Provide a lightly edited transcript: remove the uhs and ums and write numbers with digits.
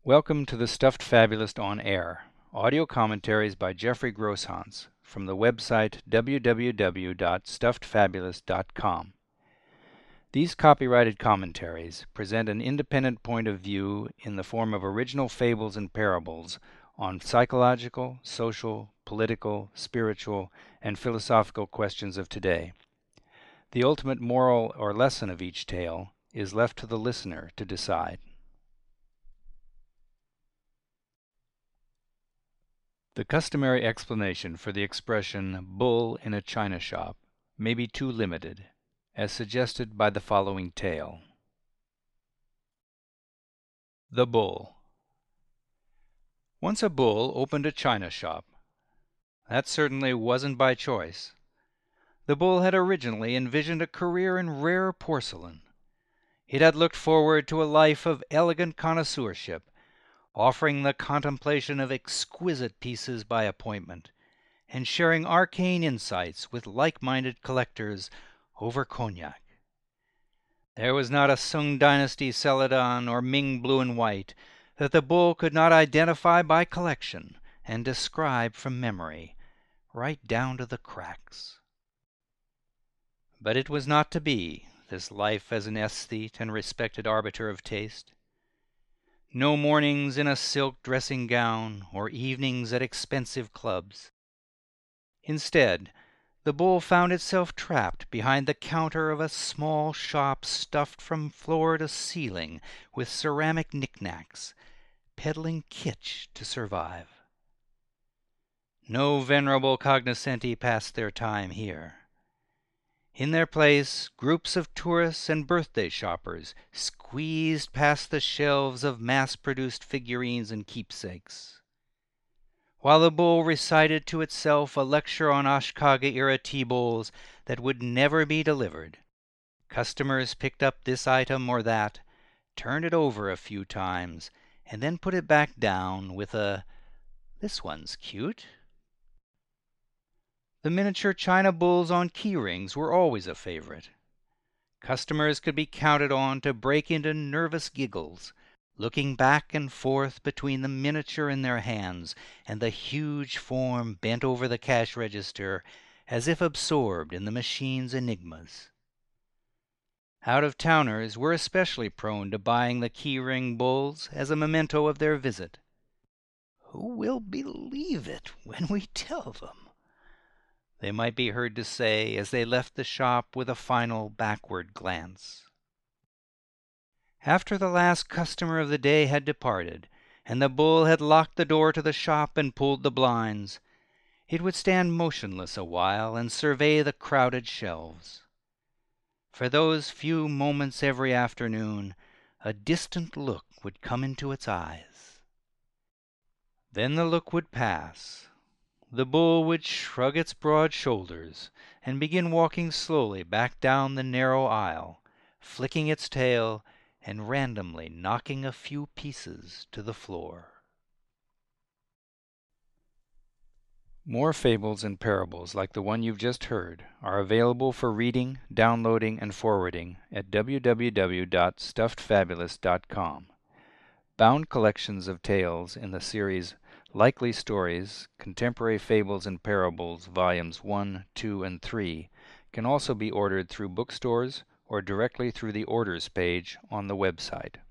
Welcome to the Stuffed Fabulist on Air, audio commentaries by Jeffrey Grosshans from the website www.stuffedfabulist.com. These copyrighted commentaries present an independent point of view in the form of original fables and parables on psychological, social, political, spiritual, and philosophical questions of today. The ultimate moral or lesson of each tale is left to the listener to decide. The customary explanation for the expression "bull in a china shop" may be too limited, as suggested by the following tale. The Bull. Once a bull opened a china shop. That certainly wasn't by choice. The bull had originally envisioned a career in rare porcelain. It had looked forward to a life of elegant connoisseurship, offering the contemplation of exquisite pieces by appointment, and sharing arcane insights with like-minded collectors over cognac. There was not a Sung Dynasty Celadon or Ming blue and white that the bull could not identify by collection and describe from memory, right down to the cracks. But it was not to be, this life as an aesthete and respected arbiter of taste. No mornings in a silk dressing-gown or evenings at expensive clubs. Instead, the bull found itself trapped behind the counter of a small shop stuffed from floor to ceiling with ceramic knickknacks, peddling kitsch to survive. No venerable cognoscenti passed their time here. In their place, groups of tourists and birthday shoppers squeezed past the shelves of mass-produced figurines and keepsakes. While the bull recited to itself a lecture on Ashikaga-era tea bowls that would never be delivered, customers picked up this item or that, turned it over a few times, and then put it back down with a, "This one's cute." The miniature china bulls on key rings were always a favorite. Customers could be counted on to break into nervous giggles, looking back and forth between the miniature in their hands and the huge form bent over the cash register as if absorbed in the machine's enigmas. Out-of-towners were especially prone to buying the key-ring bulls as a memento of their visit. "Who will believe it when we tell them?" they might be heard to say as they left the shop with a final backward glance. After the last customer of the day had departed, and the bull had locked the door to the shop and pulled the blinds, it would stand motionless a while and survey the crowded shelves. For those few moments every afternoon, a distant look would come into its eyes. Then the look would pass. The bull would shrug its broad shoulders and begin walking slowly back down the narrow aisle, flicking its tail and randomly knocking a few pieces to the floor. More fables and parables like the one you've just heard are available for reading, downloading, and forwarding at www.stuffedfabulist.com. Bound collections of tales in the series Likely Stories, Contemporary Fables and Parables, Volumes 1, 2, and 3 can also be ordered through bookstores or directly through the Orders page on the website.